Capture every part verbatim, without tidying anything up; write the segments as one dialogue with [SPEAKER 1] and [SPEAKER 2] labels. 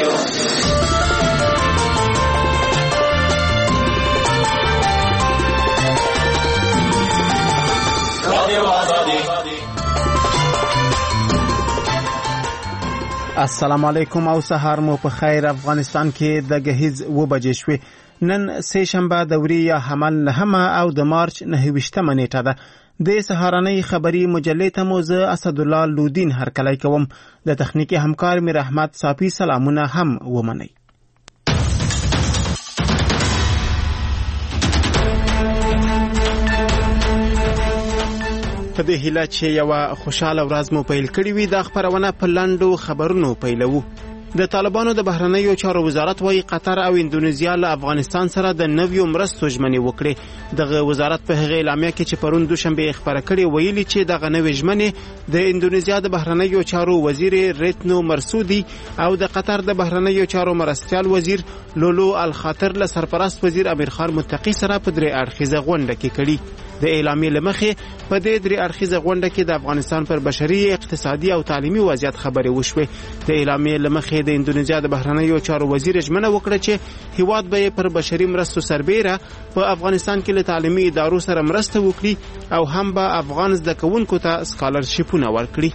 [SPEAKER 1] السلام علیکم او سهار مو په خیر. افغانستان کې د گهیز و بجې شوې. نن سه شنبه د وري یا حمل نهمه او د مارچ نهه ویشتمه نیټه ده. د سهارنۍ خبری مجلې ته مو زه اسدالله لودین هرکلی کوم. د تخنیکی همکار میر احمد صافی سلامونه هم ومنئ. په دې هیله چې یو خوشاله ورځ مو پیل کړې وي، د خبرونه په لاندو خبرونو پیلوو. د طالبانو د بهرنیو چارو وزارت وايي قطر او اندونیزیا له افغانستان سره د نویو مرستو ژمنې وکړي. دغه وزارت په هغه اعلامیه کې چې پرون دوشنبه خبره کړې ویلي چې دغه نوې ژمنې د اندونیزیا د بهرنیو چارو وزیر ریتنو مرسودي او د قطر د بهرنیو چارو مرستیال وزیر لولو الخاطر له سرپرست وزیر امیر خان متقی سره په درې اړخیزه غونډه کې کړي. د اعلامیې لمخې په دې درې اړخیزه غونډه کې د افغانستان پر بشري، اقتصادي او تعلیمي وضعیت خبرې وشوې. د اعلامیې لمخې د اندونیزیا د بهرنیو چارو وزیر ژمنه وکړه چې هیواد به پر بشري مرستو سربیره په افغانستان کې له تعلیمي ادارو سره مرسته وکړي او هم به افغان زده کوونکو ته سکالرشیپونه ورکړي.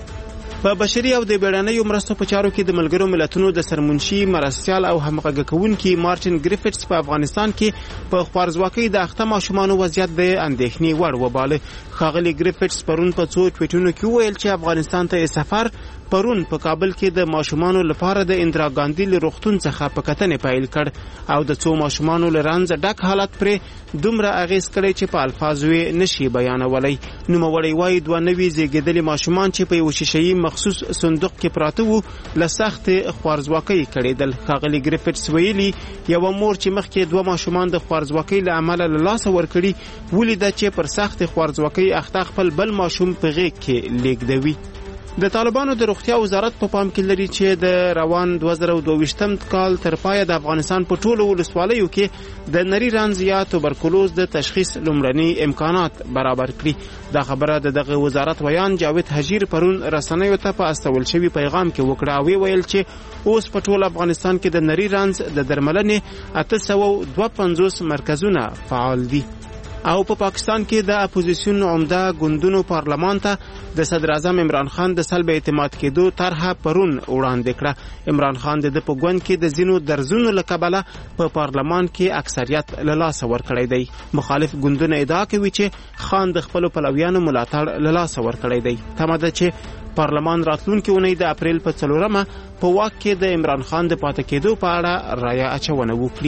[SPEAKER 1] په بشري او د بیړنیو مرستو په چارو کې د ملګرو ملتونو د سرمنشي مرستیال او همغږي کوونکي مارټین ګریفټس په افغانستان کې په خوارزواکۍ د اخته ماشومانو وضعیت د اندېښنې وړ وباله. ښاغلي ګریفټس پرون په څو ټویټونو کې وویل چې افغانستان ته سفر پرون په کابل کې د ماشومانو لپاره د اندرا ګاندی له روغتون څخه په کتنې پیل کړ او د څو ماشومانو له رنځ ډک حالت پرې دومره اغیز کړی چې په الفاظو یې نشي بیانولی. نوموړی وایي دوه نوي زیږېدلي ماشومان چې په یو شیشه‌یي مخصوص صندوق کې پراته وو له سختې خوارزواکۍ کړېدل. ښاغلي ګریفټس ویلي یوه مور چې مخکې دوه ماشومان د خوارزواکۍ له امله له لاسه ورکړي ولیده چې پر سختې خوارزواکۍ اخته خپل بل ماشوم په غېږ کې لیږدوي. د طالبانو د روغتیا وزارت په پام کې لري چې د روان دوه زره دوه ویشتم کال تر پایه د افغانستان په ټولو ولسوالیو کې د نري رنځ یا توبرکلوز د تشخیص لومړني امکانات برابر کړي. دا خبره د دغه وزارت ویان جاوید حجیر پرون رسنیو ته په استول شوی پیغام کې وکړه او ویل چې اوس په ټول افغانستان کې د نري رنځ د درملنې اته سوه دوه پنځوس مرکزونه فعال دي. او په پا پاکستان کې د اپوزیسیون عمده ګوندونو پارلمان ته د صدر اعظم عمران خان د سلب اعتماد کېدو طرحه پرون وړاندې کړه. عمران خان د په ګوند کې د ځینو درزونو له کبله په پارلمان کې اکثریت له لاسه ورکړی دی. مخالف ګوندونه ادعا کوي چې خان د خپلو پلویانو ملاتړ له لاسه ورکړی دی. تمه ده چې پارلمان راتلونکي اونۍ د اپریل په څلورمه په واک کې د عمران خان د پاتې کېدو په اړه رایه اچونه وکړي.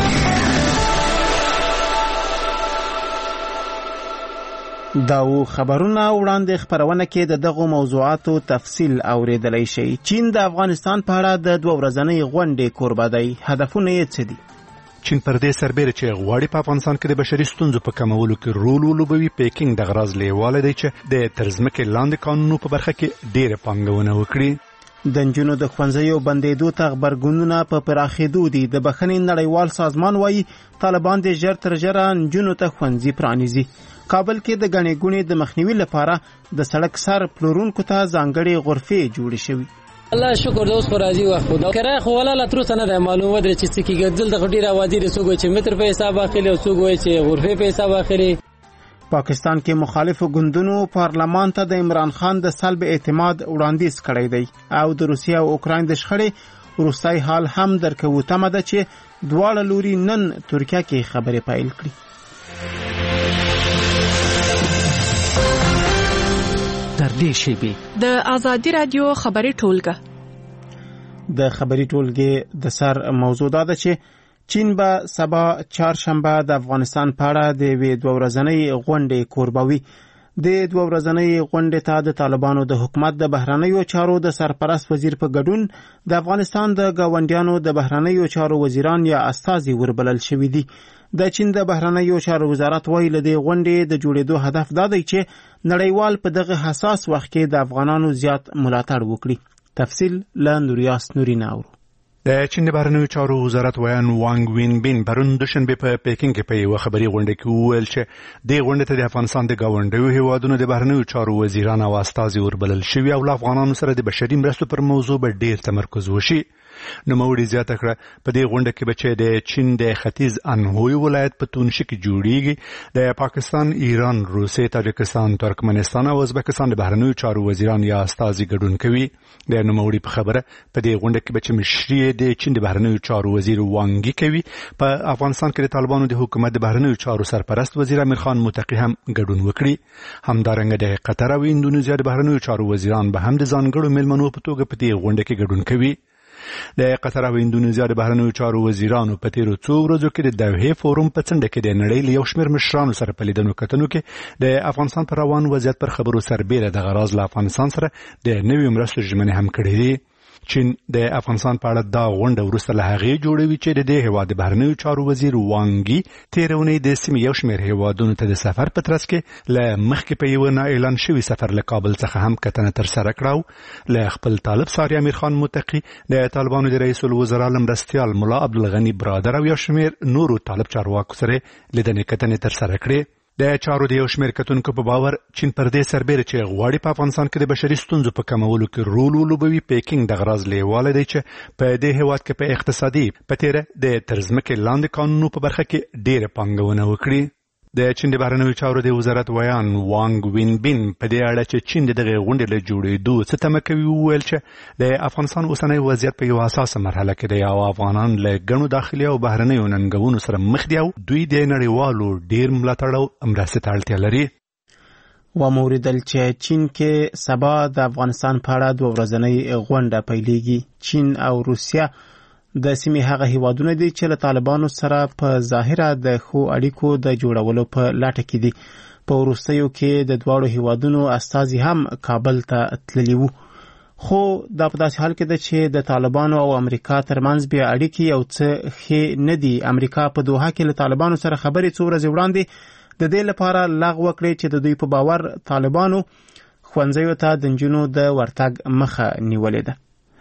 [SPEAKER 1] دا و خبرونه وړاندې خبرونه کې د دغو موضوعاتو تفصیل اوریدلی شي. چین د افغانستان په اړه د دوه ورځنۍ غونډې کوربه دی. هدفونه یې څه دي؟
[SPEAKER 2] چین پر دې سربیره چې غواړي په افغانستان کې د بشري ستونزو په کمولو کې رول ولوبوي، پیکینګ د غراض لیواله دی چې د ترځمکې لاندې قانونو په برخه کې ډېره پانګونه وکړي.
[SPEAKER 1] د نجونو د ښوونځیو بندېدو ته غبرګونونه په پراخېدو دي. د بخښنې نړیوال سازمان وایي طالبان د ژر تر ژره نجونو ته ښوونځي پرانیزي. کابل کې د غنې ګونې د مخنیوي لپاره د سړک سر پلورونکو ته ځانګړې غرفې جوړې شوي.
[SPEAKER 3] الله شکر د اوس پر راځي وخت خدا کرای خو ولا تر څنګه د معلومات لري چې څه کېږي. دلته ډیره وادي رسوګو چې متر په حساب اخلي او څوک وایي چې غرفې په حساب اخلي.
[SPEAKER 1] پاکستان کې مخالفو ګوندونو پارلمان ته د عمران خان د سلب اعتماد وړاندیز کړی دی او د روسیې او اوکراین د شخړې وروستی حال هم درکوو. تمه ده چې دواړه لوري نن ترکیه کې خبرې پیل کړي.
[SPEAKER 4] در دې شیبې
[SPEAKER 5] د آزادي رادیو خبري ټولګه
[SPEAKER 1] د خبري ټولګې د سر موضوع ده چې چین به سبا چهارشنبه د افغانستان په اړه د یوې دوه ورځنۍ غونډې کوربوي. د دوه ورځنۍ غونډې ته د طالبانو د حکومت د بهرنیو چارو د سرپرست وزیر په ګډون د افغانستان د ګاونډیانو د بهرنیو چارو وزیران یا استازي وربلل شوي دي. د چین د بهرنیو چارو وزارت وایي له دې غونډې د جوړېدو هدف دا دی چې نړیوال په دغه حساس وخت کې د افغانانو زیات ملاتړ وکړي. تفصیل له نوریاس نورین اورو.
[SPEAKER 2] د چین د بهرنیو چارو وزارت ویان وانګ وین بین پرون دوشنبه په پیکینګ کې په یوه خبري غونډه کې وویل چې د غونډې ته د افغانستان د ګاونډیو هیوادونو د بهرنیو چارو وزیران او استازي وربلل شوي او له افغانانو سره د بشري مرستو پر موضوع به ډېر تمرکز وشي. نوموړي زیاته کړه په دې غونډه کې به چې د چین د ختیځ انهوی ولایت په تونشي کې جوړیږي د پاکستان، ایران، روسیې، تاجکستان، ترکمنستان او ازبکستان د بهرنیو چارو وزیران یا استازي ګډون کوي. د نوموړي په خبره په دې غونډه کې به چې مشري د چین د بهرنیو چارو وزیر وانګي کوي، په افغانستان کې د طالبانو د حکومت د بهرنیو چارو سرپرست وزیر امیر خان متقی هم ګډون وکړي. همدارنګه د قطر او اندونیزیا د بهرنیو چارو وزیران به هم د ځانګړو میلمنو په توګه په دې غونډه کې ګډون کوي. د قطر او اندونیزیا د بهرنیو چارو وزیرانو په تیرو څو ورځو کې د دوحې فورم په څنډه کې د نړۍ له یو شمېر مشرانو سره په لیدنو کتنو کې د افغانستان پر روان وضعیت پر خبرو سربېره د غراض له افغانستان سره د نویو مرستو ژمنې هم کړې دي. چین د افغانستان په اړه دا غونډه وروسته له هغې جوړوي چې د دې هېواد د بهرنیو چارو وزیر وانګي تېره اونۍ د سیمې یو شمېر هېوادونو ته د سفر په ترڅ کې له مخکې په یوه نااعلان شوي سفر له کابل څخه هم کتنه ترسره کړه او له خپل طالب ساري امیر خان متقي د طالبانو د رئیس الوزرا له مرستیال ملا عبدالغني برادر او یو شمېر نورو طالب چارواکو سره لیدنې کتنې ترسره کړې. د چارو د یو شمېر کتونکو په باور چین پر دې سربېره چې غواړي په افغانستان کې د بشري ستونزو په کمولو کې رول ولوبوي، پیکینګ د غراض لیواله دی چې په دې هېواد کې په اقتصادي په تیره د تر ځمکې لاندې قانونو په برخه کې ډېره پانګونه وکړي. د چین د بهرنیو چارو د وزارت ویان وانګ وینبین په دې اړه چې چین د دغه غونډې له جوړېدو څه تمه کوي وویل چې د افغانستان اوسنی وضعیت په یوه حساسه مرحله کې دی او افغانان له ګڼو داخلي او بهرنیو ننګونو سره مخ دي او دوی د نړیوالو ډېر ملاتړ او مرستې ته اړتیا لري.
[SPEAKER 1] وموریدل چې چین کې سبا د افغانستان په اړه دوه ورځنۍ غونډه پیلېږي. چین او روسیه د سیمې هغه هیوادونه دي چې له طالبانو سره په ظاهره د ښو اړیکو د جوړولو په لټه کې دي. په وروستیو کې د دواړو هیوادونو استازي هم کابل ته تللي وو، خو دا په داسې حال کې ده چې د طالبانو او امریکا ترمنځ بیا اړیکې یو څه ښې نه دي. امریکا په دوحه کې له طالبانو سره خبرې څو ورځې وړاندې د دې لپاره لغوه کړې چې د دوی په باور طالبانو ښوونځیو ته د نجونو د ورتګ مخه نیولې ده.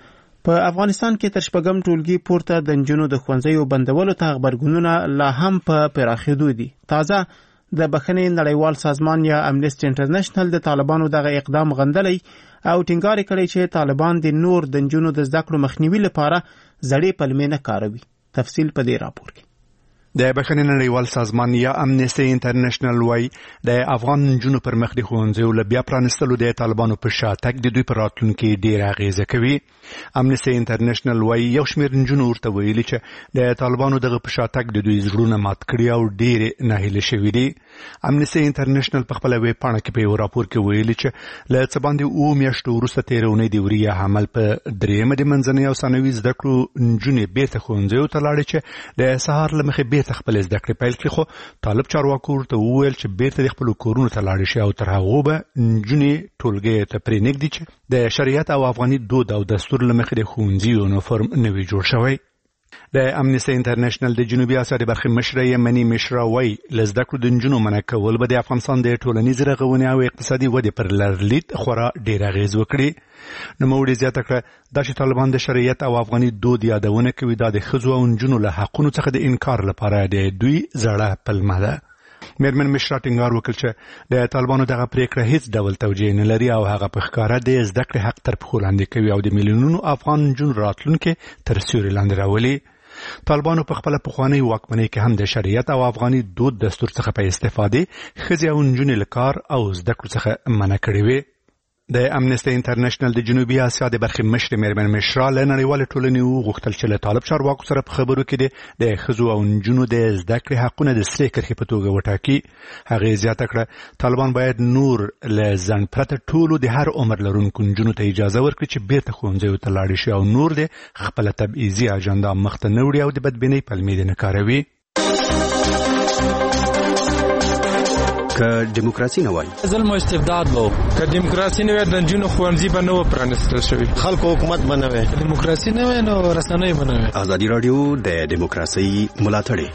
[SPEAKER 1] په افغانستان کې تر شپږم ټولګي پورته د نجونو د ښوونځیو بندولو ته غبرګونونه لا هم په پراخېدو دي. تازه د بخښنې نړیوال سازمان یا امنیسټي انټرنیشنل د طالبانو دغه اقدام غندلی او ټینګار کړی چې طالبان د نور د نجونو د زده کړو مخنیوي لپاره زړې پلمې نه کاروي. تفصیل په دې راپور کې.
[SPEAKER 2] د بخښنې نړیوال سازمان یا امنیسټي انټرنیشنل وايي د افغان نجونو پر مخ د ښوونځیو له بیا پرانستلو د طالبانو په شاتګ د دوی پر راتلونکي ډېره اغېزه کوي. امنیسټي انټرنیشنل وايي یو شمېر نجونو ورته ویلي چې د طالبانو دغه په شاتګ د دوی زړونه مات کړي او ډېرې ناهیلې شوي دي. امنیسټي انټرنیشنل په خپله ویبپاڼه کې په یو راپور کې ویلي چې له څه باندې اوه میاشتو وروسته تېره اونۍ د وریا حمل په درېیمه د منځنۍ او ثانوي زده کړو نجونې بېرته ښوونځیو ته لاړې چې د سهار له مخې بېرته خپل زده کړې پیل کړي، خو طالب چارواکو ورته وویل چې بېرته د خپلو کورونو ته لاړې شي او تر هغو به نجونې ټولګیو ته پرېنږدي چې د شریعت او افغاني دود او دستور له مخې د ښوونځي یونیفورم نه وي جوړ شوی. د امنیسټي انټرنیشنل د جنوبي اسیا د برخې مشره یمني مشره وايي له زده کړو د نجونو منع کول به د افغانستان د ټولنیزې رغونې او اقتصادي ودې پر لرلید خورا ډېر اغېز وکړي. نوموړي زیاته کړه دا چې طالبان د شریعت او افغاني دود یادونه کوي دا د ښځو او نجونو له حقونو څخه د انکار لپاره د دوی زړه پلمه ده. میرمن مشره ټینګار وکړ چې د طالبانو دغه پریکړه هیڅ ډول توجیه نه لري او هغه په ښکاره د زده کړې حق تر پښو لاندې کوي او د میلیونونو افغان نجونو راتلونکي تر سیوري لاندې راولي. طالبانو په خپله پخوانۍ واکمنۍ کې هم د شریعت او افغاني دود دستور څخه په استفادې ښځې او نجونې له کار او زده کړو څخه منع کړې وې. د امنیسټي انټرنیشنل د جنوبي اسیا د برخې مشرې میرمن مشره له نړیوالې ټولنې وغوښتل چې له طالب چارواکو سره په خبرو کې د ښځو او نجونو د زده کړې حقونه د سرې کرښې په توګه وټاکي. هغې زیاته کړه طالبان باید نور له ځنډ پرته ټولو د هر عمر لرونکو نجونو ته اجازه ورکړي چې بیرته ښوونځیو ته لاړې شي او نور د خپله تبعیضي اجنډا مخته نه وړي او د بدبینۍ پلمې دې نه کاروي.
[SPEAKER 6] که دیموکراسي نه وای
[SPEAKER 3] ظلم او استبداد وو،
[SPEAKER 7] که دیموکراسي نه وای د نجونو ښوونځي به نه و پرانیستل شوي،
[SPEAKER 8] خلکو حکومت به نه وای،
[SPEAKER 3] دیموکراسي نه وای نو رسنۍ به نه وای.
[SPEAKER 6] ازادي راډیو د دیموکراسي ملاتړ.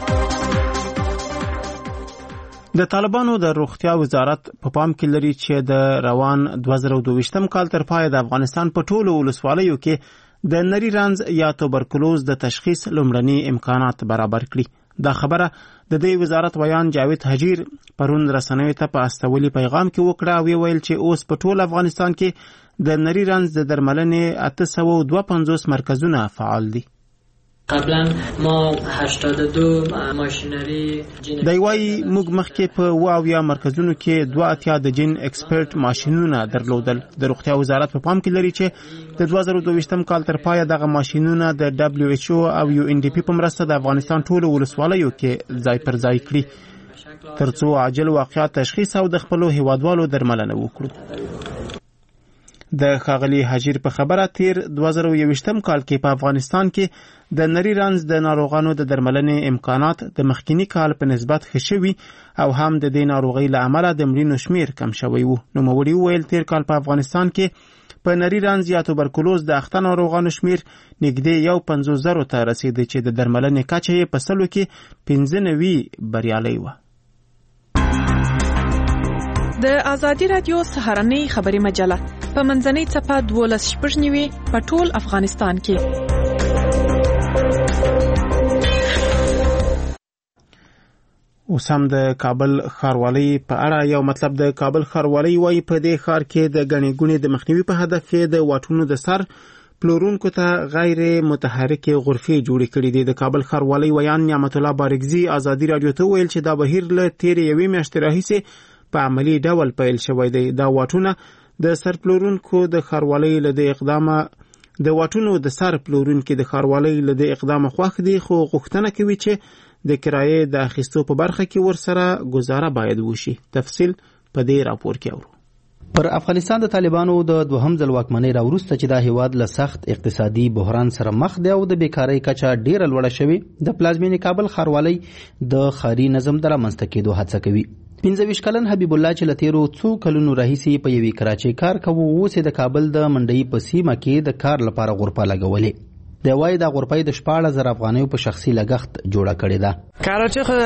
[SPEAKER 1] د طالبانو د روغتیا وزارت په پام کې لري چې د روان دوه زره دوه ویشتم کال تر پایه د افغانستان په ټولو ولسوالیو کې د نری رنځ یا توبرکلوز د تشخیص لومړني امکانات برابر کړي. دا خبره د دې وزارت ویان جاوید حجیر پرون رسنیو ته په استولي پیغام کې وکړه او ویل چې اوس په ټول افغانستان کې د نری رنځ د درملنې اته سوه او دوه پنځوس مرکزونه فعال دي.
[SPEAKER 8] قبلا ما هشتاد و دو ماشینری جین
[SPEAKER 1] دی وای موږ مخکې په واویا مرکزونو کې دوه اتیا د جین ایکسپرت ماشینونه درلودل. د روغتیا وزارت په پام کې لري چې د دوه زره دوه کال تر پایه دغه ماشینونه د دبليو ایچ او او یو ان ډي پی په مرسته د افغانستان ټولو ولسوالیو کې ځای پر ځای کړي ترڅو عاجل واقعیت تشخیص او د خپلو هیوادوالو درملنه وکړو. د ښاغلي حجیر په خبره تیر دوه زره یوویشتم کال کې په افغانستان کې د نری رنځ د ناروغانو د درملنې امکانات د مخکینی کال په نسبت ښه شوي او هم د دې ناروغۍ له امله د مړینو شمیر کم شوی وو. نوموړي وویل تیر کال په افغانستان کې په نری رنځ یا توبرکلوز د اخته ناروغانو شمیر نږدې یو پنځوس زرو ته رسیدي چې د درملنې کچه یې په سلو کې پنځه نوي بریالۍ وه.
[SPEAKER 5] د ازادي رادیو سهارنۍ خبري مجله په منځنۍ څپه دولس شپږ نیوي په ټول افغانستان کې. اوس هم د کابل ښاروالۍ په اړه یو مطلب. د کابل ښاروالۍ وایي په دې ښار کې د ګڼې ګوڼې د مخنیوي په هدف کې د واټونو د سر پلورونکو ته غیر متحرکې غرفې جوړې کړې دي. د کابل ښاروالۍ ویان نعمت الله بارګزي ازادي رادیو ته ویل چې دا بهیر له تیرې یوې میاشتې راهیسې په عملی ډول پیل شوی دی. دا واټونه د سر پلورونکو د ښاروالۍ له د اقدامه د واټونو د سر پلورونکو د ښاروالۍ له د اقدامه خوښ دي، خو غوښتنه کوي چې د کرایې د اخیستو په برخه کې ورسره گزاره باید وشي. تفصیل په دې راپور کې اورو.
[SPEAKER 9] پر افغانستان د طالبانو د دوهم ځل واکمنۍ راوروسته چې دا هیواد له سخت اقتصادي بحران سره مخ دی او د بیکارۍ کچه ډیره لوړه شوې، د پلازمینې کابل ښاروالۍ د ښاري نظم د رامنځته کېدو هڅه کوي. پنځه ویشت کلن حبیب الله چې له تیرو څو کلونو راهیسې په یوې کراچۍ کار کوي، اوس د کابل د منډۍ په سیمه کې د کار لپاره غرفه لګولې. د وای د غرفې د شپاړس زره افغانیو په شخصي لګښت جوړه کړې ده.
[SPEAKER 3] کراچۍ خو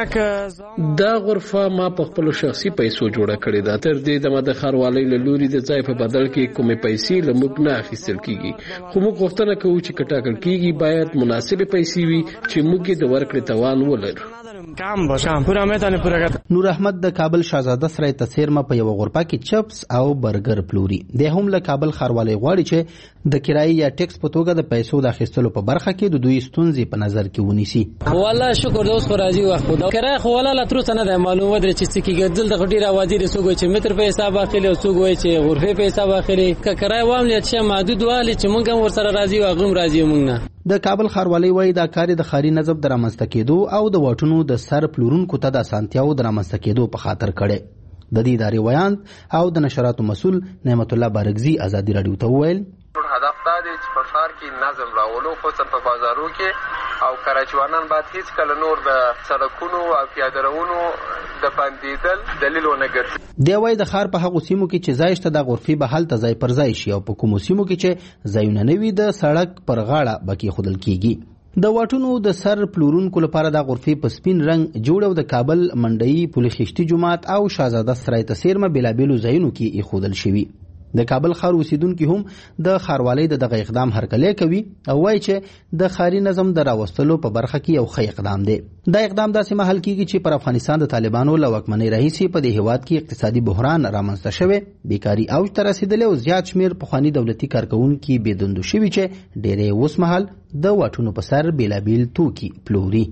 [SPEAKER 3] زړګه دا غرفه ما په خپل شخصي پیسو جوړه کړې ده. تر دې د مده ښاروالۍ له لوري د ځای په بدل کې کومې پیسې له موږ نه اخیستل کیږي، خو موږ غوښتنه کوو چې کټاکل کیږي باید مناسبه پیسې وي چې موږ د ورکړې توان ولرو.
[SPEAKER 9] کام باشم پورا میتونه پورا کړ. نور احمد د کابل شاهزاده سره تسیرمه په یو غرفه کې چپس او برګر پلوري. د هم له کابل ښاروالۍ غواړي چې د کرایې یا ټیکس په توګه د پیسو د اخیستلو په برخه کې د دوی ستونزې په نظر کې ونیسي.
[SPEAKER 3] والله شکر دوست خو راځي وخت خو کرایه خو والله لا تر څه نه ده معلومه درې چې سکیګ دل د غډیره وادي رسوګو چې متر په حساب اخلي او څوګ وای چې غرفه په حساب اخلي ک کرایه وامل چې محدود والی چې مونږ هم ورسره راځي او غوم راځي مونږ نه.
[SPEAKER 9] د کابل ښاروالۍ وایي دا کار د ښاري نظم د رامنځته کېدو او د واټونو د سر پلورونکو ته د اسانتیاو د رامنځته کېدو په خاطر کړي. د دې ادارې ویان او د نشراتو مسؤل نعمت الله بارګزي ازادي رادیو ته وویل
[SPEAKER 10] هدف دا دی چې په ښار کې نظم راولو، خصوصا په بازارو کې، او کراچوانان باید هیڅ کله نور د سړکونو او پیاده روونو د بندیدل دلیل ونه ګرځي.
[SPEAKER 9] دی وایي د ښار په هغو سیمو کې چې ځای شته د غرفې به هلته ځای پر ځای شي او په کومو سیمو کې چې ځایونه نه وي د سړک پر غاړه به کېښودل کېږي. د واټونو د سر پلورونکو لپاره د غرفې په سپین رنګ جوړ او د کابل منډۍ پل خشتي جومات او شاهزاده سرای تسیرمه بېلابېلو ځایونو کې ایښودل شوي. د کابل ښار اوسیدونکي هم د ښاروالۍ د دغه اقدام هرکلی کوي او وایي چې د ښاري نظم د راوستلو په برخه کې یو ښه اقدام دی. دا اقدام داسې مهال کېږي چې پر افغانستان د طالبانو له واکمنۍ راهیسې په دې هیواد کې اقتصادي بحران رامنځته شوی، بیکاري اوج ته رسېدلې او زیات شمېر پخواني دولتي کارکوونکي بېدندو شوي چې ډېری اوس مهال د واټونو په سر بېلابېل توکي پلوري.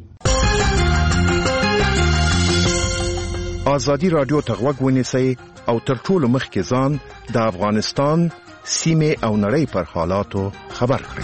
[SPEAKER 11] ازادي رادیو ته غوږ ونیسئ او تر ټولو مخکې ځان د افغانستان سیمې او نړۍ پر حالاتو خبر کړئ.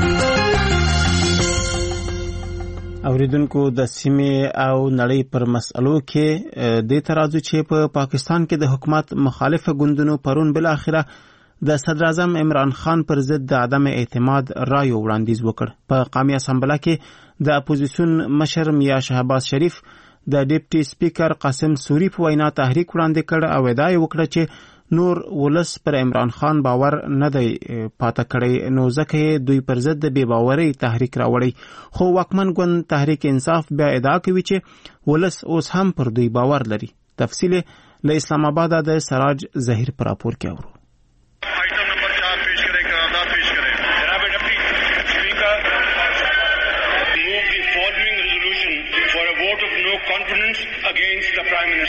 [SPEAKER 1] اوریدونکو د سیمې او نړۍ پر مسئلو کې د ترازو چې په پاکستان کې د حکومت مخالفه ګوندونو پرون بل اخره د صدر اعظم عمران خان پر ضد د عدم اعتماد رایو وړاندیز وکړ. په قومي اسامبله کې د اپوزیسیون مشر میا شهباز شریف د ډیپټي سپیکر قاسم سوری په وینا تحریک وړاندې کړ او ادعا یې وکړه چې نور ولس پر عمران خان باور نه دی پاته کړی، نو ځکه دوی پر ضد د بې باورۍ تحریک راوړی. خو واکمن ګوند تحریک انصاف بیا ادعا کوي چې ولس اوس هم پر دوی باور لري. تفصیل له اسلام آباد د سراج ظهیر پر راپور کې اورو.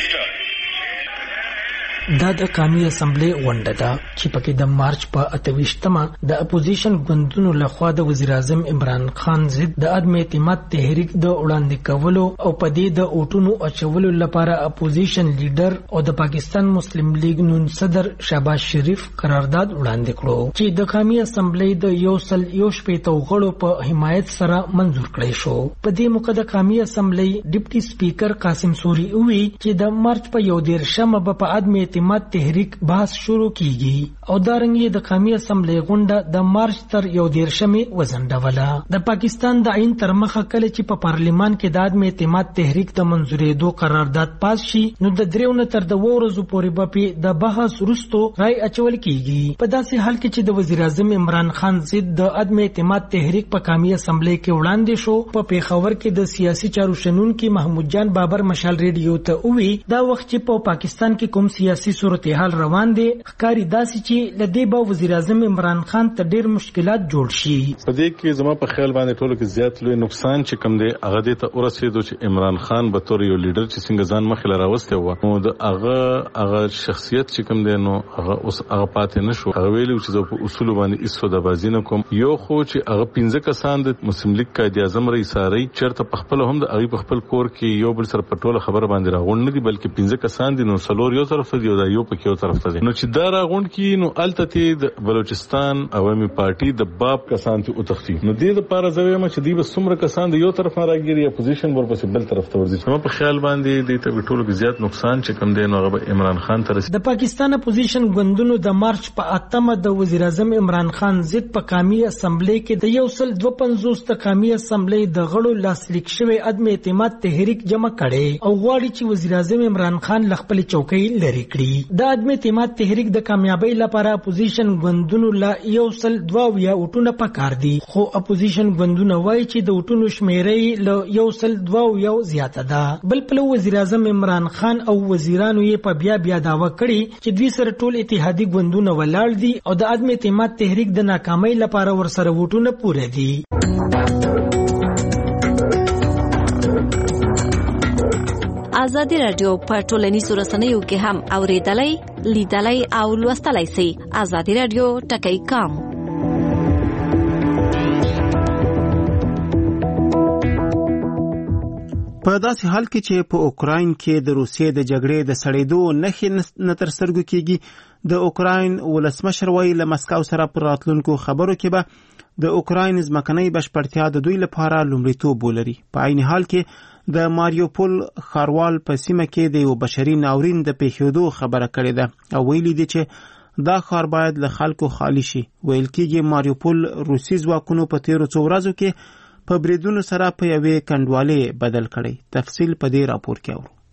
[SPEAKER 12] دا د قومي اسمبلی غونډه ده چې پکې د مارچ په اتویشتمه د اپوزیشن ګوندونو لخوا د وزیر اعظم عمران خان ضد د عدم اعتماد تحریک د وړاندې کولو او په دې د اوټونو اچولو لپاره اپوزیشن لیډر او د پاکستان مسلم لیگ نون صدر شهباز شریف قرارداد وړاندې کړو چې د قومي اسمبلی د یو سل یو شپېته غړو په حمایت سره منزور کړی شو. په دې موقع د قومي اسمبلی ډیپټي سپیکر قاسم سوري وی چې د مارچ په یو دیرشمه په عدم اعتماد تحریک بحث شروع کیږي او دارنګه د قومي اسمبلی غونډه د مارچ تر یو دیرشمه وزنډوله. د پاکستان د عین تر مخه کله چې په پارلیمان کې د عدم اعتماد تحریک د منزورېدو قرارداد پاس شي نو د دریو تر د ورځو پورې به د بحث وروسته رای اچول کیږي. په داسې حال کې چې د وزیر اعظم عمران خان ضد د عدم اعتماد تحریک په قومي اسمبلی کې وړاندې شو. په پیښور کې د سیاسي چارو شنونکي محمود جان بابر مشال ریډیو ته وی دا وخت چې په پاکستان کې کوم سیاسي صورتحال روان دي ښکاری داسې چې لدی به وزیر اعظم عمران خان ته ډیر مشکلات جوړ شي.
[SPEAKER 13] په دې کې زما په خیال باندې ټولو کې زیات لوی نقصان چې کوم دی هغه دې ته ورسېدو چې عمران خان به تور یو لیډر چې څنګه ځان مخې لراوسته و نو د هغه هغه شخصیت چې کوم دی نو هغه اوس هغه پاتې نشو. هغه ویلو چې زه په اصول باندې ایسو د بازی نه کوم یو خو چې هغه پنځه کسان د مسلم لیگ قائد اعظم رئیس ساري چرته په خپل هم د هغه په خپل کور کې یو بل سره په ټوله خبره باندې راغون نه دي بلکې پنځه کسان دي نو سلور یو طرف دی او دا یو په یو طرف ته نو چې دا راغون کې نو الته د بلوچستان عوامي پارټي د باب کسان ته وتختی نو دې لپاره زویم چې دی به څومره کسان د یو طرف نه راګيري اپوزیشن ورپسې بل طرف ته ورځي. نو په خیال باندې د ته ټولو کې زیات نقصان چې کم دی نو هغه عمران خان ته رسید.
[SPEAKER 12] د پاکستان اپوزیشن ګوندونو د مارچ په اتمه د وزیر اعظم عمران خان ضد په قومي اسمبلی کې د یو سل دوه پنځوس د قومي اسمبلی د غړو لاسلیک شوی عدم اعتماد تحریک جمع کړي او غواړي چې وزیر اعظم عمران خان خپل چوکۍ لري کړي. د عدم اعتماد تحریک د کامیابی لپاره اپوزیشن ګوندونو لا یو سل دوه یا وټونه پکار دي خو اپوزیشن ګوندونه وایي چې د وټونو شمیرې له یو سل دوه یو زیاته ده. بل په وزیر اعظم عمران خان او وزیرانو یې په بیا بیا داوا کړي چې دوی سره ټول اتحادی ګوندونه ولاړ دي او د عدم اعتماد تحریک د ناکامۍ لپاره ورسره وټونه پوره دي.
[SPEAKER 14] ازادي رادیو په ټولنیزو رسنیو کې هم اوریدلای لیدلای او لوستلای شئ. ازادي رادیو ټکی کام
[SPEAKER 1] په داسې حال کې چې په اوکراین کې د روسیې د جګړې د سړېدو نښې نه تر سترګو کېږي د اوکراین ولسمشر وایي له مسکو سره پر راتلونکو خبرو کې به د اوکراین ځمکنۍ بشپړتیا د دوی لپاره لومړیتوب ولري. په عین حال کې د ماریوپول ښاروال په سیمه کې د یو بشري ناورین د پیښېدو خبره کړې ده او ویلي دي چې دا ښار باید له خلکو خالی شي. ویل کېږي ماریوپول روسي ځواکونو په تیرو څو ورځو کې په بریدونو سره په یوې کنډوالې بدل کړی. تفصیل په دې راپور کې اورو.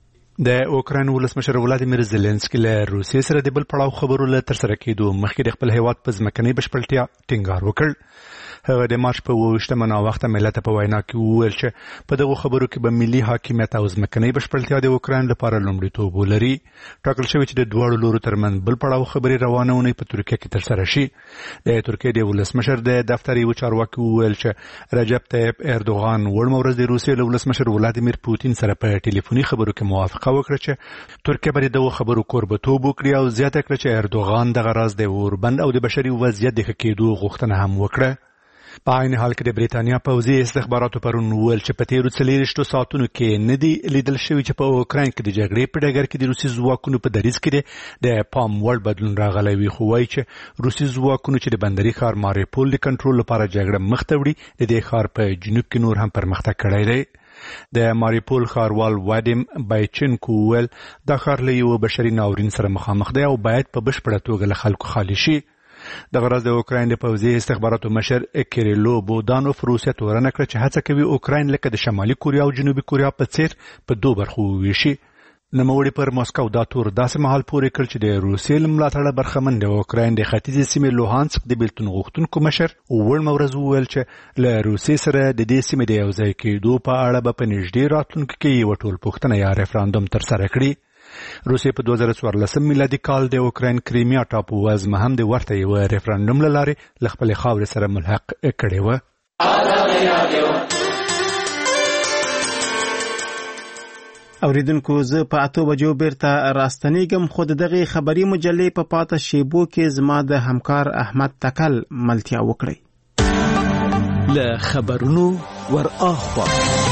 [SPEAKER 2] د اوکراین ولسمشر ولادیمیر زيلنسکي له روسیې سره د بل پړاو خبرو له ترسره کېدو مخکې د خپل هیواد په ځمکنۍ بشپړتیا ټینګار وکړ. هغه د مارچ په اووه منا وخت ملت په وینا کې وویل چې په دغه خبرو کې به ملي حاکمیت او ځمکنۍ بشپړتیا د اوکراین لپاره لومړیتوب ولري. ټاکل شوی چې د دواړو لورو ترمنځ بل پړاو خبرې روانه ونی په ترکیه کې ترسره شي. د ترکیې د ولسمشر د دفتر یو چارواکي وویل چې رجب طیب اردوغان ورمه ورځ د روسیې له ولسمشر ولادیمیر پوتین سره په ټلیفوني خبرو کې موافقه وکړه چې ترکیه به دغه خبرو کوربتوب وکړي او زیاته کړه چې اردوغان دغه راز د اوربند او د بشري وضعیت د ښه کېدو غوښتنه هم وکړه. په عین حال کې د بریتانیا پوځي استخباراتو پرون وویل چې په تیرو څلېرویشتو ساعتونو کې نه دي لیدل شوي چې په اوکراین کې د جګړې په ډګر کې د روسي ځواکونو په دریځ کې د پام وړ بدلون راغلی وي. خو وایي چې روسي ځواکونو چې د بندري ښار ماریوپول د کنټرول لپاره جګړه مخ ته وړي د دې ښار په جنوب کې نور هم پرمختګ کړی دی. د ماریوپول ښاروال وادیم بایچنکو وویل دا ښار له یو بشري ناورین سره مخامخ دی او باید په بشپړه توګه له خلکو خالي شي. دغه ورځ د اوکراین د پوځي استخباراتو مشر کیریلو بودانوف روسیه تورنه کړه چې هڅه کوي اوکراین لکه د شمالي کوریا او جنوبي کوریا په څیر په دوه برخو وویشي. نوموړي پر ماسکو دا تور داسې مهال پورې کړ چې د روسیې له ملاتړه برخمن د اوکراین د ختیځې سیمې لوهانسک د بیلتون غوښتونکو مشر ورمه ورځ وویل چې له روسیې سره د دې سیمې د یو ځای کېدو په اړه به په نږدې راتلونکي کې یوه ټولپوښتنه یا ریفرانډوم ترسره کړي. روسیې په دوه زره څوارلسم میلادي کال د اوکراین کریمیا ټاپو وزمه هم د ورته یو ریفرانډوم له لارې له خپلې خاورې سره ملحق کړې وه.
[SPEAKER 5] اوریدونکو زه په اته بجو بیرته راستنیږم، خو دغه خبري مجلې په پاته شیبو کې زما د همکار احمد تکل ملتیا وکړي.
[SPEAKER 4] له خبرونو ور اخوا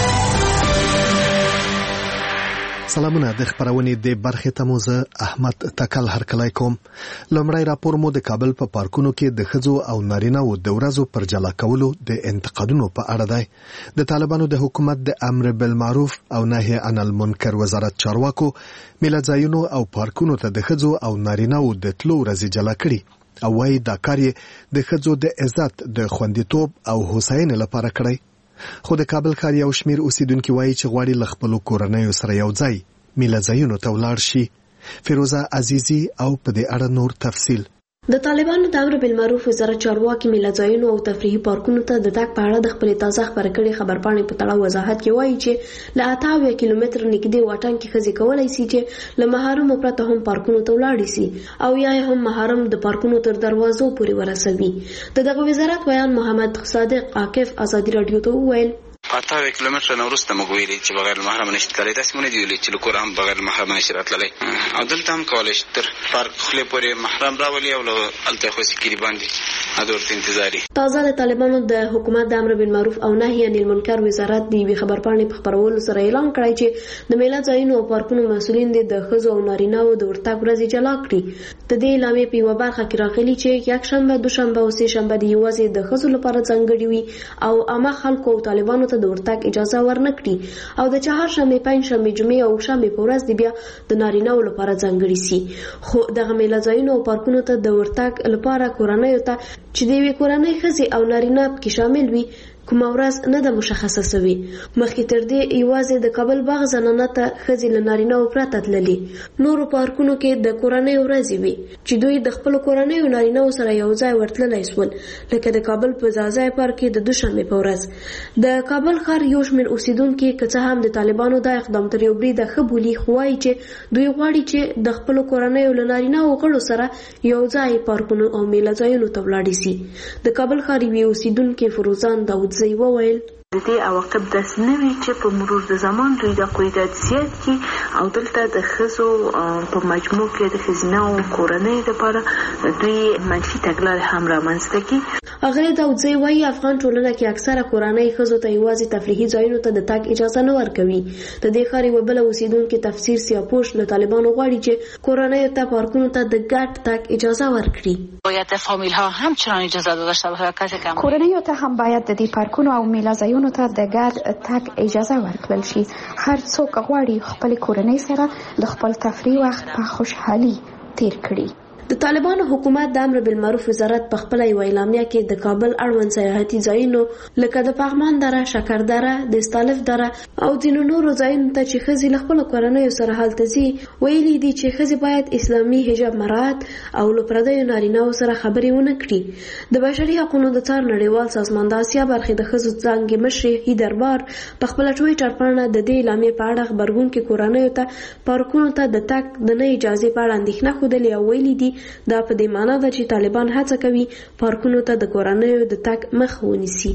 [SPEAKER 15] سلامونه د خبرونې د برخې ته مو زه احمد تکل هرکلی کوم. لومړی راپور مو د کابل په پارکونو کې د ښځو او نارینه‌و د ورځو پر جلا کولو د انتقادونو په اړه دی. د طالبانو د حکومت د امر بالمعروف او نهي عن المنکر وزارت چارواکو میله ځایونو او پارکونو ته د ښځو او نارینه‌و د تلو ورځې جلا کړي او وايي دا کار یې د ښځو د عزت د خوندیتوب او هوساینې لپاره کړی. خو د کابل ښار یو شمیر اوسیدونکو وایي چې غواړي له خپلو کورنیو سره یو ځای میله ځایونو ته ولاړ شي. فیروزه عزیزی او په دې اړه نور تفصیل.
[SPEAKER 16] د طالبانو د امر بالمعروف وزارت چارواکي میله ځایونو او تفریحي پارکونو ته د تګ په اړه د خپلې تازه خبرې کړې خبرپاڼې په تړاو وضاحت کې وایي چې له اته اویا کیلومتر نږدې واټن کې ښځې کولی سي چې له محارمو پرته هم پارکونو ته ولاړې سي او یا هم محارم د پارکونو تر دروازو پورې ورسوي. د دغه وزارت ویان محمد صادق عاکف ازادي رادیو ته وویل
[SPEAKER 17] اته اویا کیلومتره نه وروسته موږ ویلي چې بغیر له محرمه نشي تللی. داسې مو نه دي ویلي چې له کوره هم بغیر له محرمه نشي راتللی او دلته هم کولی شي تر پارک خولې پورې محرم راولي او له هلته یې خوسي کلي باندې هغه ورته انتظار وي. تازه د طالبانو د حکومت د امر بالمعروف او نهي عن المنکر وزارت د یوې خبرپاڼې په خپرولو سره اعلان کړی چې د میله ځایونو او پارکونو مسؤلین دي د ښځو او نارینه‌و د ورتګ ورځې جلا کړي. د دې اعلامیې په یوه برخه کې راغلي چې یکشنبه دوشنبه او سې شنبه د یوازې د ښځو لپاره ځانګړي وي او عامه خلکو او طالبانو ته د ورتګ اجازه ورنکړي او د چهارشنبې پنجشنبې جمعې او شنبې په ورځ د بیا د نارینه‌و لپاره ځانګړي سي. خو دغه میله ځایونو او پارکونو ته د ورتګ لپاره کورنیو ته چې د یوې کورنۍ ښځې او نارینه پکې شامل وي کومه ورځ نه ده مشخصه سوي. مخکې تر دې یوازې د کابل باغ زنانه ته ښځې له نارینه‌و پرته تللي. نورو پارکونو کې د کورنۍ ورځې وي چې دوی د خپلو کورنیو نارینه‌و سره یو ځای ورتللی سول، لکه د کابل په ځاځی پارک کې د دوشنبې په ورځ. د کابل ښار یو شمېر اوسیدونکي که څه هم د طالبانو دا اقدام تر یو بریده ښه بولي، خو وایي چې دوی غواړي چې د خپلو کورنیو له نارینه‌و غړو سره یو ځای پارکونو او میله ځایونو ته ولاړې سي. د کابل ښار یوې اوسیدونکي فروزان داود زی وویل
[SPEAKER 18] د دې عواقب داسې نه وي چې په مرور د زمان دوی د قیدات زیات کړي او دلته د ښځو په مجموع کې د ښځینه او کورنیو لپاره دوی منفي تګلارې هم رامنځته کړي.
[SPEAKER 16] هغه داودزی وایي افغان ټولنه کې اکثره کورنۍ ښځو ته یوازې تفریحي ځایونو ته د تګ اجازه نه ورکوي. د دې ښار یوه بله اوسیدونکې تفسیر سیاپوش له طالبانو غواړي چې کورنیو ته پارکونو ته د ګډ تګ اجازه ورکړي.
[SPEAKER 19] باید فامیل‌ها همچنان اجازه داشته باشند کسی که
[SPEAKER 20] کورنیو ته هم باید د دې پارکونو او میله ځایونو ته د ګډ تګ اجازه ورکړل شي. هر څوک غواړي خپل کورنۍ سره د خپل تفریح وخت په خوشحالي تیر کړي.
[SPEAKER 16] د طالبانو حکومت د امر بالمعروف وزارت په خپل یو اعلامیه کې د کابل اړوند سیاحتي ځایونو لکه د پغمان دره، شکر دره، د استالف دره او ځینو نورو ځایونو ته چې ښځې له خپلو کورنیو سره هلته ځي ویلي دي چې ښځې باید اسلامي حجاب مراعات او له پردیو نارینه‌و سره خبرې ونه کړي. د بشري حقوقو د څار نړیوال سازمان د اسیا برخې د ښځو څانګې مشرې هی دربار په خپله ټویټر پاڼه د دې اعلامیې په اړه خبرګونکې کورنیو ته پارکونو ته د تګ د نه اجازې په اړه اندېښنه ښودلې او ویلي دي دا په دې معنا ده چې طالبان هڅه کوي پارکونو ته د کورنیو د تګ مخ ونیسي.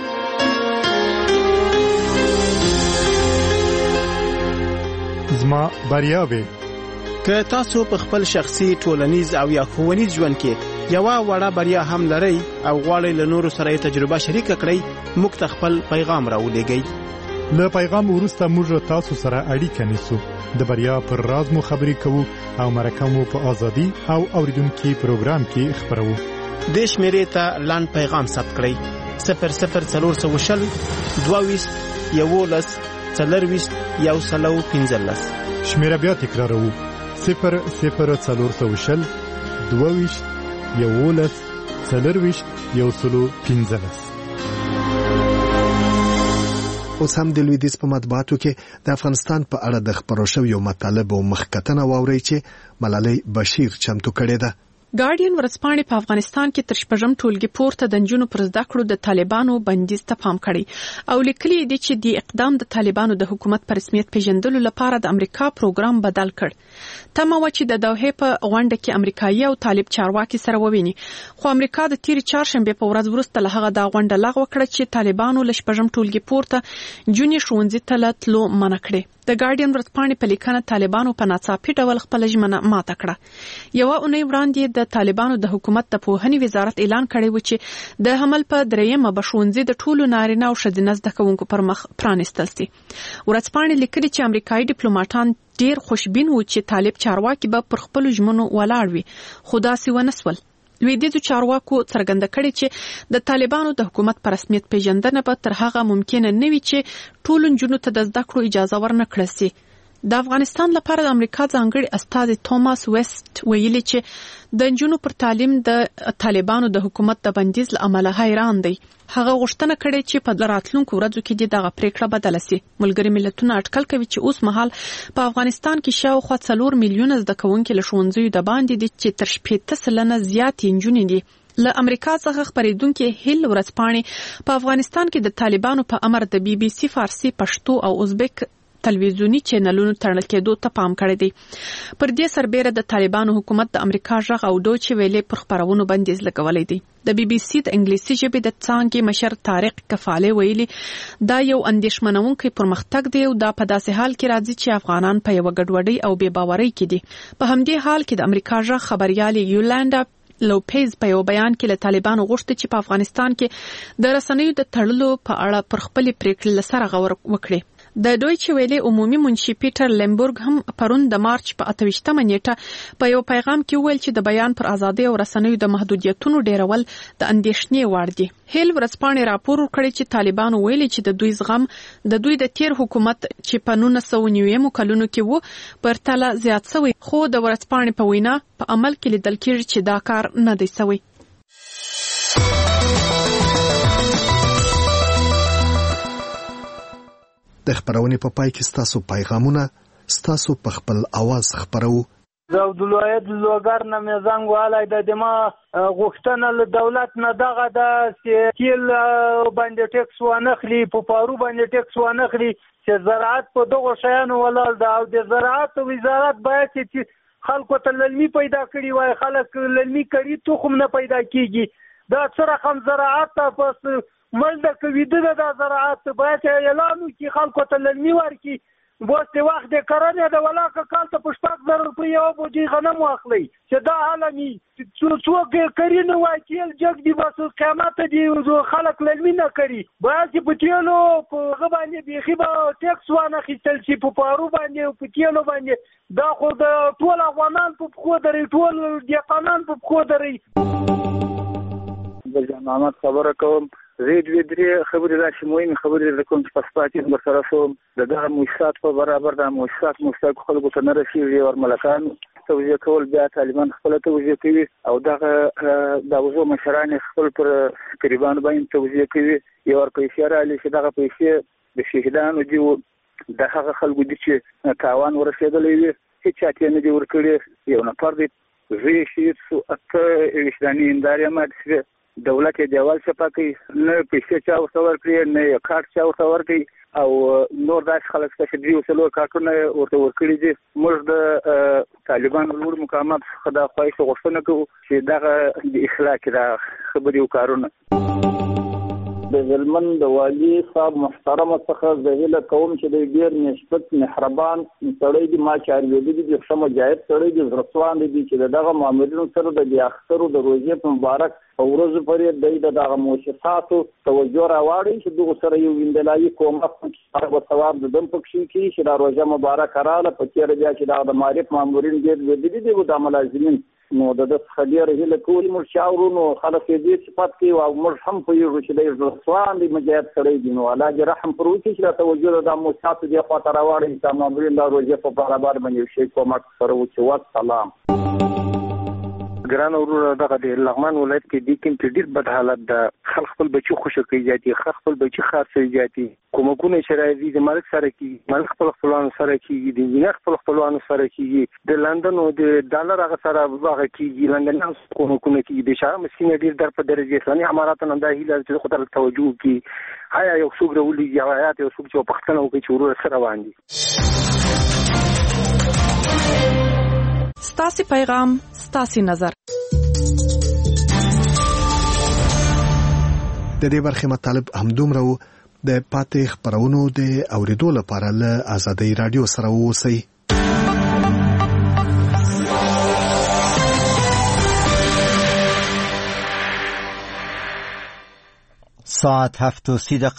[SPEAKER 2] زما بریاوي
[SPEAKER 1] که تاسو په خپل شخصي ټولنیز او یا ښوونیز ژوند کې یوه وړه بریا هم لرئ او غواړئ له نورو سره یې تجربه شریکه کړئ، موږ ته خپل پیغام راولېږئ.
[SPEAKER 2] له پیغام وروسته موږ تاسو سره اړیکه نیسو، د بریا پر راز مو خبرې کوو او مرکه مو په ازادي او اوریدونکي پروګرام کې خبرو.
[SPEAKER 1] د شمیرې ته لاند پیغام ثبت کړئ صفر صفر څلور سوه شل دوه ویشت یولس څلرویشت یو سلو پنځلس.
[SPEAKER 2] شمیره بیا تکراروو صفر صفر څلور سوه شل دوه ویشت یولس څلرویشت یو سلو پنځلس.
[SPEAKER 15] اوس هم د لویدیځ په مطبوعاتو کې د افغانستان په اړه د خبرو شویو مطالبو مخکتنه واورئ چې ملالۍ بشیر چمتو کړې ده.
[SPEAKER 21] ګارډین ورځپاڼې په افغانستان کې تر شپږم ټولګي پورته د نجونو پر زده کړو د طالبانو بندیز ته پام کړی او لیکلي دي چې د اقدام د طالبانو د حکومت په رسمیت پیژندلو لپاره د امریکا پروګرام بدل کړ. تمه و چې د دوحې په غونډه کې امریکایي او طالب چارواکي سره وویني، خو امریکا د تیرې چهارشنبې په ورځ وروسته له هغه د غونډه لغوه کړه چې طالبانو له شپږم ټولګي پورته نجونې ښوونځي ته تلو منع کړې. د ګارډین ورځپاڼې په لیکنه طالبانو په ناڅاپي ډول خپل ژمنه ماته کړه. یوه اونۍ وړاندې د طالبانو د حکومت د پوهنې وزارت اعلان کړی و چې د حمل په دریمه به ښوونځي د ټولو نارینه او ښځینه زده کوونکو پر مخ پرانیستل سي. ورځپاڼې لیکلي چې امریکایي ډیپلوماټان ډیر خوشبین وو چې طالب چارواکي به پر خپل ژمنو ولاړ وي، خو داسې ونه سول. لویدیځو چارواکو څرګنده کړې چې د طالبانو د حکومت په رسمیت پیژندنه به تر هغه ممکنه نه وي چې ټولو نجونو ته د زده کړو اجازه ورنکړل سي. د افغانستان لپاره د امریکا ځانګړي استازي توماس ویسټ ویلي چې د نجونو پر تعلیم د طالبانو د حکومت د بندیز له امله حیران دی. هغه غوښتنه کړې چې په راتلونکو ورځو کې دغه پریکړه بدله سي. ملګري ملتونه اټکل کوي چې اوس مهال په افغانستان کې شاوخوا څلور میلیونه زده کوونکي له ښوونځیو د باندې دي چې تر شپېته سلنه زیاتې نجونې دي. له امریکا څخه خبرېدونکي هیل ورځپاڼې په افغانستان کې د طالبانو په امر د بي بي سي فارسي، پښتو او ازبک تلویزیونی چینلونو تړل کېدو ته پام کړی دی. پر دې سربېره د طالبانو حکومت د امریکا ژغ او ډوچې ویلې پر خبرونو بندیز لګولی دی. د بي بي سي د انګلیسي ژبې د څانګې مشر طارق کفاله ویلي دا یو اندېښمنونکی پرمختګ دی او دا په داسې حال کې راځي چې افغانان په یوه ګډوډۍ او بې باورۍ کې دي. په همدې حال کې د امریکا ژغ خبريال یولانډا لوپیز په یو بیان کې له طالبانو غوښتي چې په افغانستان کې د رسنیو د تړلو په اړه پر خپلې پریکړې سره غور وکړي. د دویچې ویلې عمومي منشي پیټر لیمبورګ هم پرون د مارچ په اته ویشتمه نیټه په یو پیغام کې ویل چې د بیان پر ازادۍ او رسنیو د محدودیتونو ډیرول د اندېښنې وړ دي. هیل ورځپاڼې راپور ورکړی چې طالبانو ویلي چې د دوی زغم د دوی د تیر حکومت چې په نولس سوه نوي کلونو کې وو پرتله زیات شوی، خو د ورځپاڼې په وینا په عمل کې لیدل کېږي چې دا کار نه دی شوی.
[SPEAKER 15] د خبرونې په پای کې ستاسو پیغامونه ستاسو په خپل आवाज خبرو.
[SPEAKER 22] د عبدالواحد لوګر نه مې زنګ وهلی د دما غوښتنه له دولت نه دغه د تیل باندې ټیکس وانخلي، په پارو باندې ټیکس وانخلي، چې زراعت په دغو شیانو ولاړ ده او د زراعت وزارت باید چې خلکو ته للمي پیدا کړي وای، خلک للمي کړي تخم نه پیدا کیږي. دا څه رقم زراعت ته پس ملده کوي د زراعت باید اعلان وکړي، خلکو ته للمي ورکړي. بوس د وخت د کرنې د ولاکه کال ته په شپږ زره روپۍ یو بوجۍ غنم واخلئ چې دا حالمي څوک کري نه وای تیل جګ دي بس قیمت دي خلک للمي نه کوي. باید چې په تیلو په هغه باندې بیخي به ټیکس وانخیستل شي، په پارو باندې او په تیلو باندې. دا خو د ټول افغانان په پښو دري، ټول دهقانان په پښو دري.
[SPEAKER 23] د جنامت خبره کوم زید وی درې خبرې راشي مهمه خبرې د کوم چې پاسپورت به سره شو د دغه مؤسسات په برابر د مؤسسات مستحق خلکو ته نه رسیږي او ملکان توجیه کول بیا طالبان خپل توجیه کوي او دغه د وزو مشران خپل پر تقریبا باندې توجیه کوي. یو ور پیسې را لې چې دغه پیسې د شهیدانو دی د هغه خلکو دي چې تاوان ورسېدلې وي هیڅ چاته نه دی ورکړي. یو نفر دی زوی شهید سو اته وشتاني انداریا ماده دولت دیوال صفا کوي، نه پیسې چا ورته ورکړي نه کارت چا ورته ورکړي او نور داسې خلک چې دوی وسلو کارتونه ورته ورکړي دي. موږ د طالبانو لوړ مقامات څخه دا خواهش غوښتنه کوو چې دغه د اصلاح کې دا خبرې او کارونه د ظلمن د والی صاحب محترم څخه د هیله کوم چې د ډیر نسبت مهربان سړی دی، ما چاروي دي د سم جایز سړی دی، زرسوان دي چې دغه مامورینو سره د اخترو د روزې په مبارک او ورځ پرې د دغه مؤسساتو توجه راوړي چې دغه سره یو ویندلایي کومه او ثواب د دم پکې کې چې دا روزه مبارک رااله په تیر بیا چې د معرف مامورین ډیر ودی دي د ملازمین نو د خبرې هله کول مر شاورونو خلک دې صفات کې او مر هم په یو چې د رسوان دي مجاهد سره دي نو علاج رحم پروت چې توجه د مؤسساتو دی خاطر راوړي چې مامورین د روزه په برابر باندې شي کومه سره و چې وات سلام. ګران ورور دغه د لغمان ولایت کې د کوم ډیر بد حالت د خلک خپل بچي خوشو کوي جاتي خپل بچي خاصه جاتي کومکونه شرایطي د مالک سره کې مالک خپل خپلوان سره کې د جنح خپل خپلوان سره کې د لندن او د ډالر هغه سره هغه کې لندن کومکونه کې د شاه مسکین ډیر در په درجه اسلامي امارات نه د هیله چې خطر توجه کی آیا یو څوک ورولي یا آیات یو څوک چې پښتنه وکړي چې ورور سره باندې
[SPEAKER 21] ستاسي پیغام ستاسي نظر
[SPEAKER 15] د دې برخه مطالب همدومره وو د پاتې خبرونو د اوریدو لپاره له آزادۍ رادیو سره اوسئ.
[SPEAKER 6] ساعت هفت و سی دقیقه